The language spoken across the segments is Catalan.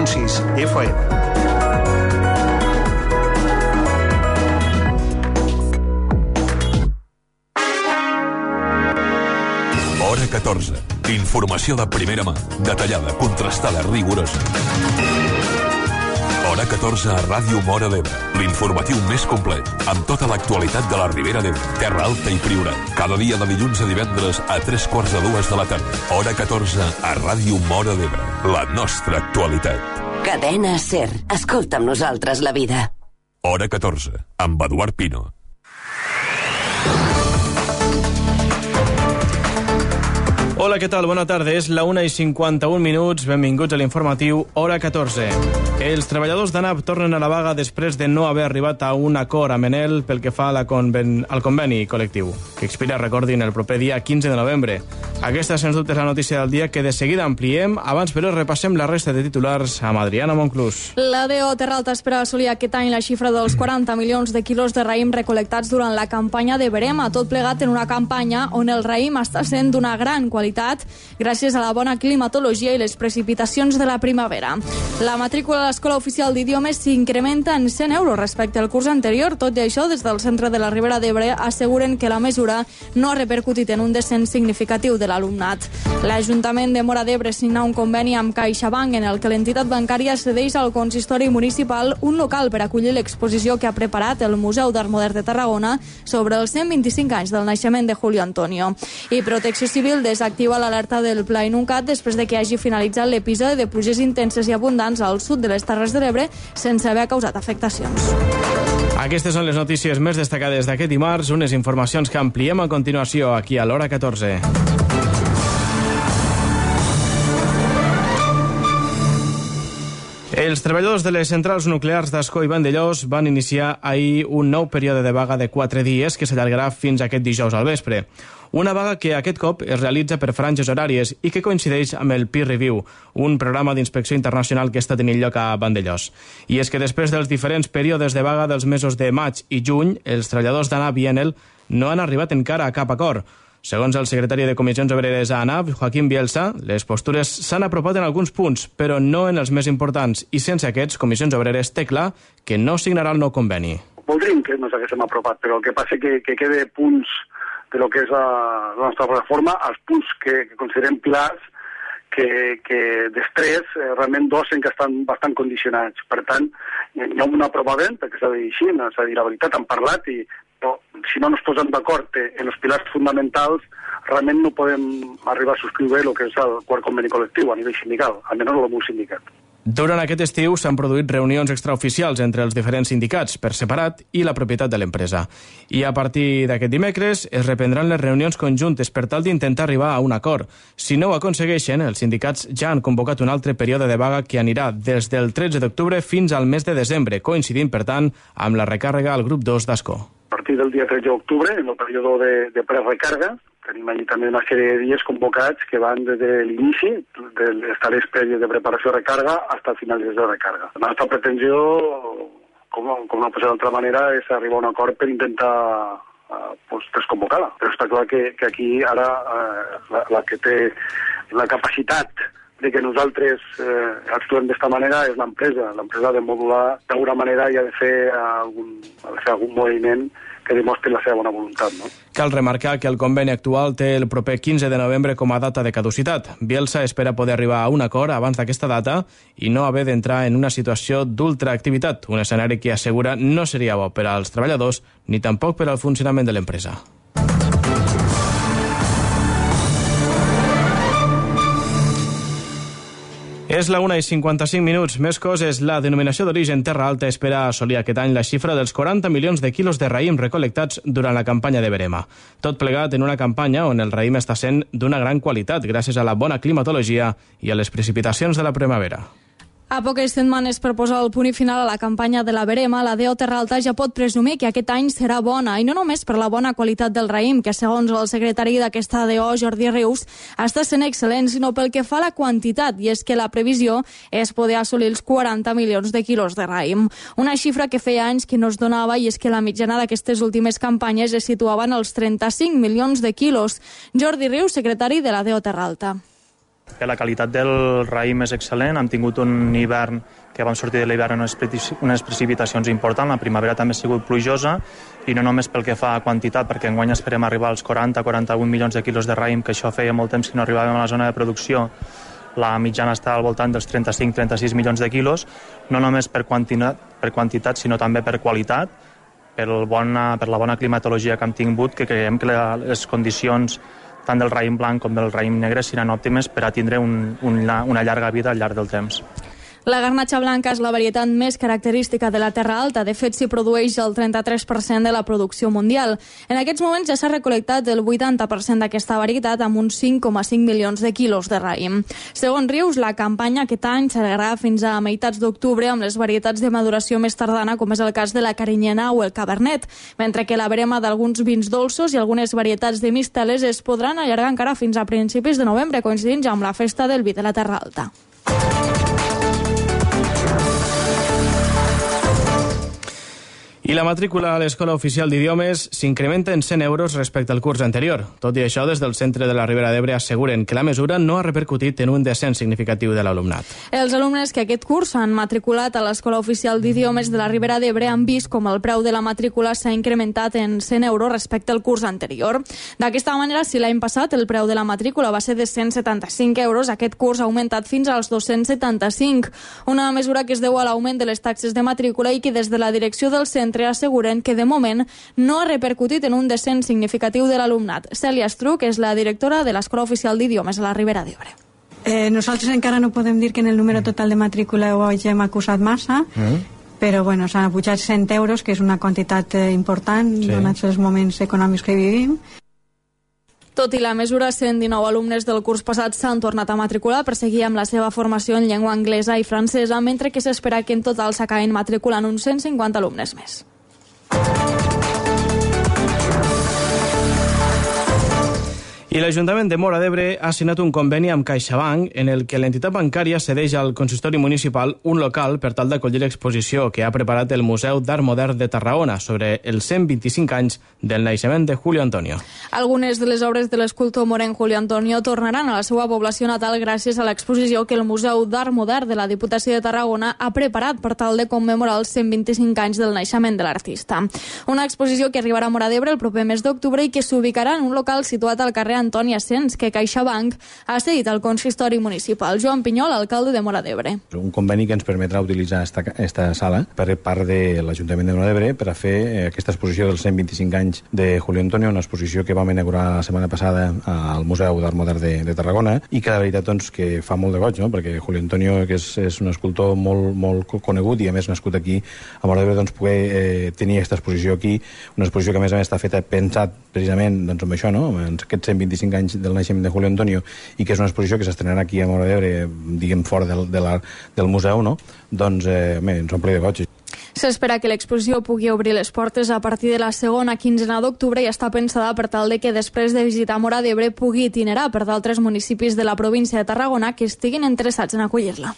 107.6 FM. Hora 14. Informació de primera mà, detallada, contrastada, rigorosa. Hora 14 a Ràdio Móra d'Ebre. L'informatiu més complet, amb tota l'actualitat de la Ribera d'Ebre, Terra Alta i Priorat. Cada dia de dilluns a divendres a 3:45 de la tarda. Hora 14 a Ràdio Móra d'Ebre. La nostra actualitat. Cadena SER. Escolta amb nosaltres la vida. Hora 14, amb Eduard Pino. Hola, què tal? Bona tarda. És la 1:51. Benvinguts a l'informatiu Hora 14. Els treballadors d'ANAP tornen a la vaga després de no haver arribat a un acord amb Enel pel que fa al conveni col·lectiu, que expira, recordin, el proper dia 15 de novembre. Aquesta, sens dubte, és la notícia del dia que de seguida ampliem. Abans, però, repassem la resta de titulars amb Adriana Monclús. La DO Terra Alta espera assolir aquest any la xifra dels 40 milions de quilos de raïm recol·lectats durant la campanya de Verema, tot plegat en una campanya on el raïm està sent d'una gran qualitat gràcies a la bona climatologia i les precipitacions de la primavera. La matrícula a l'Escola Oficial d'Idiomes s'incrementa en 100 euros respecte al curs anterior. Tot i això, des del centre de la Ribera d'Ebre asseguren que la mesura no ha repercutit en un descens significatiu de l'alumnat. L'Ajuntament de Móra d'Ebre signa un conveni amb CaixaBank en el que l'entitat bancària cedeix al consistori municipal un local per acollir l'exposició que ha preparat el Museu d'Art Modern de Tarragona sobre els 125 anys del naixement de Julio Antonio. I Protecció Civil desactiva l'alerta del Pla Inuncat després de que hagi finalitzat l'episodi de pluges intenses i abundants al sud de les Terres de l'Ebre sense haver causat afectacions. Aquestes són les notícies més destacades d'aquest dimarts, unes informacions que ampliem a continuació aquí a l'Hora 14. Els treballadors de les centrals nuclears d'Ascó i Vandellòs van iniciar ahir un nou període de vaga de 4 dies que s'allargarà fins aquest dijous al vespre. Una vaga que aquest cop es realitza per franges horàries i que coincideix amb el Peer Review, un programa d'inspecció internacional que està tenint lloc a Vandellòs. I és que després dels diferents períodes de vaga dels mesos de maig i juny, els treballadors d'ANAP i Enel no han arribat encara a cap acord. Segons el secretari de Comissions Obreres a ANAP, Joaquín Bielsa, les postures s'han apropat en alguns punts, però no en els més importants, i sense aquests, Comissions Obreres té clar que no signarà el nou conveni. Voldríem que ens haguéssim apropat, però el que passa que queda punts de lo que és la nostra reforma, els punts que considerem pilars, que després realment dosen que estan bastant condicionats. Per tant, hi ha un aprovament, perquè s'ha de dir així, s'ha de dir la veritat, han parlat, però si no ens posem d'acord en els pilars fonamentals, realment no podem arribar a subscriure el que és el quart conveni col·lectiu a nivell sindical, almenys el meu sindicat. Durant aquest estiu s'han produït reunions extraoficials entre els diferents sindicats per separat i la propietat de l'empresa. I a partir d'aquest dimecres es reprendran les reunions conjuntes per tal d'intentar arribar a un acord. Si no ho aconsegueixen, els sindicats ja han convocat un altre període de vaga que anirà des del 13 d'octubre fins al mes de desembre, coincidint, per tant, amb la recàrrega al grup 2 d'Ascó. A partir del dia 13 d'octubre, en el període de prerecarga, tenim allí també una sèrie de dies convocats que van des de l'inici de les tarees prèvies de preparació de recarga fins al finalització de recarga. La nostra pretensió, com no pot ser d'altra manera, és arribar a un acord per intentar desconvocar-la. Però està clar que aquí ara la que té la capacitat de que nosaltres actuem d'esta manera és l'empresa. L'empresa ha de modular d'alguna manera i ha de fer algun moviment que demostri la seva bona voluntat, no? Cal remarcar que el conveni actual té el proper 15 de novembre com a data de caducitat. Bielsa espera poder arribar a un acord abans d'aquesta data i no haver d'entrar en una situació d'ultraactivitat, un escenari que assegura no seria bo per als treballadors ni tampoc per al funcionament de l'empresa. És la 1:55. Més coses. La denominació d'origen Terra Alta espera assolir aquest any la xifra dels 40 milions de quilos de raïm recol·lectats durant la campanya de Verema. Tot plegat en una campanya on el raïm està sent d'una gran qualitat gràcies a la bona climatologia i a les precipitacions de la primavera. A poques setmanes per posar el punt final a la campanya de la Verema, la DO Terra Alta ja pot presumir que aquest any serà bona, i no només per la bona qualitat del raïm, que segons el secretari d'aquesta DO, Jordi Rius, està sent excel·lent, sinó pel que fa a la quantitat, i és que la previsió és poder assolir els 40 milions de quilos de raïm. Una xifra que feia anys que no es donava, i és que la mitjana d'aquestes últimes campanyes es situava en els 35 milions de quilos. Jordi Rius, secretari de la DO Terra Alta. La qualitat del raïm és excel·lent, hem tingut un hivern que vam sortir de l'hivern amb unes precipitacions importants, la primavera també ha sigut plujosa, i no només pel que fa a quantitat, perquè enguany esperem arribar als 40-41 milions de quilos de raïm, que això feia molt temps que no arribàvem a la zona de producció. La mitjana està al voltant dels 35-36 milions de quilos, no només per quantitat, sinó també per qualitat, per la bona climatologia que hem tingut, que creiem que les condicions tant del raïm blanc com del raïm negre seran òptimes per a tindre una llarga vida al llarg del temps. La garnatxa blanca és la varietat més característica de la Terra Alta. De fet, s'hi produeix el 33% de la producció mundial. En aquests moments ja s'ha recol·lectat el 80% d'aquesta varietat amb uns 5,5 milions de quilos de raïm. Segons Rius, la campanya aquest any s'allargarà fins a meitats d'octubre amb les varietats de maduració més tardana, com és el cas de la carinyena o el cabernet, mentre que la verema d'alguns vins dolços i algunes varietats de misteles es podran allargar encara fins a principis de novembre, coincidint ja amb la festa del vi de la Terra Alta. I la matrícula a l'Escola Oficial d'Idiomes s'incrementa en 100 euros respecte al curs anterior. Tot i això, des del centre de la Ribera d'Ebre asseguren que la mesura no ha repercutit en un descens significatiu de l'alumnat. Els alumnes que aquest curs s'han matriculat a l'Escola Oficial d'Idiomes de la Ribera d'Ebre han vist com el preu de la matrícula s'ha incrementat en 100 euros respecte al curs anterior. D'aquesta manera, si l'any passat el preu de la matrícula va ser de 175 euros, aquest curs ha augmentat fins als 275. Una mesura que es deu a l'augment de les taxes de matrícula i que des de la direcció del centre asseguren que de moment no ha repercutit en un descens significatiu de l'alumnat. Cèlia Estruc és la directora de l'Escola Oficial d'Idiomes a la Ribera d'Ebre. Nosaltres encara no podem dir que en el número total de matrícula ho hàgim acusat massa, però bueno, s'han pujat 100 euros, que és una quantitat important, donats els moments econòmics que vivim. Tot i la mesura, 119 alumnes del curs passat s'han tornat a matricular per seguir amb la seva formació en llengua anglesa i francesa, mentre que s'espera que en total s'acaben matriculant uns 150 alumnes més. I l'Ajuntament de Móra d'Ebre ha signat un conveni amb CaixaBank en el que l'entitat bancària cedeix al consistori municipal un local per tal d'acollir l'exposició que ha preparat el Museu d'Art Modern de Tarragona sobre els 125 anys del naixement de Julio Antonio. Algunes de les obres de l'escultor morenc Julio Antonio tornaran a la seva població natal gràcies a l'exposició que el Museu d'Art Modern de la Diputació de Tarragona ha preparat per tal de commemorar els 125 anys del naixement de l'artista. Una exposició que arribarà a Móra d'Ebre el proper mes d'octubre i que s'ubicarà en un local situat al carrer Antoni Asens, que CaixaBank ha cedit al consistori municipal. Joan Pinyol, alcalde de Móra d'Ebre. Un conveni que ens permetrà utilitzar esta sala per part de l'Ajuntament de Móra d'Ebre per a fer aquesta exposició dels 125 anys de Julio Antonio, una exposició que vam inaugurar la setmana passada al Museu d'Art Modern de Tarragona i que la veritat doncs, que fa molt de goig, no? Perquè Julio Antonio, que és un escultor molt conegut i a més nascut aquí a Móra d'Ebre, doncs poder tenir aquesta exposició aquí, una exposició que a més està feta pensat precisament doncs, amb això, no? En aquests 125 anys del naixement de Julio Antonio i que és una exposició que s'estrenarà aquí a Móra d'Ebre, diguem, fora del museu, no? Doncs ens omple de goig. S'espera que l'exposició pugui obrir les portes a partir de la segona quinzena d'octubre i està pensada per tal de que després de visitar Móra d'Ebre pugui itinerar per d'altres municipis de la província de Tarragona que estiguin interessats en acollir-la.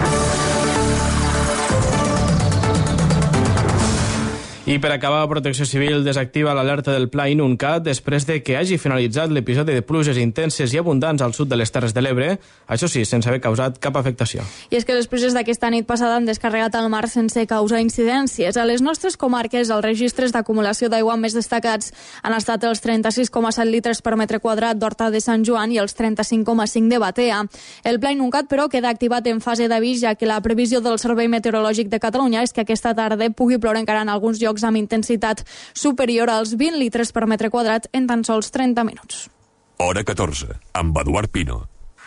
I per acabar, Protecció Civil desactiva l'alerta del Pla Inuncat després de que hagi finalitzat l'episodi de pluges intenses i abundants al sud de les Terres de l'Ebre, això sí, sense haver causat cap afectació. I és que les pluges d'aquesta nit passada han descarregat al mar sense causar incidències. A les nostres comarques, els registres d'acumulació d'aigua més destacats han estat els 36,7 litres per metre quadrat d'Horta de Sant Joan i els 35,5 de Batea. El Pla Inuncat, però, queda activat en fase d'avís, ja que la previsió del Servei Meteorològic de Catalunya és que aquesta tarda pugui ploure encara en alguns llocs amb intensitat superior als 20 litres per metre quadrat en tan sols 30 minuts. Hora 14, amb Eduard Pino.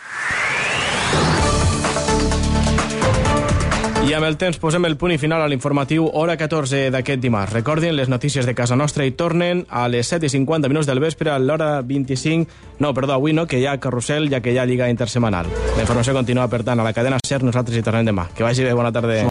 I amb el temps posem el punt i final a l'informatiu Hora 14 d'aquest dimarts. Recordin, les notícies de casa nostra i tornen a les 7:50 del vespre a l'hora 25... No, perdó, avui no, que hi ha carrusel, ja que hi ha Lliga Intersemanal. La informació continua, per tant, a la cadena SER. Nosaltres hi tornem demà. Que vagi bé, bona tarda.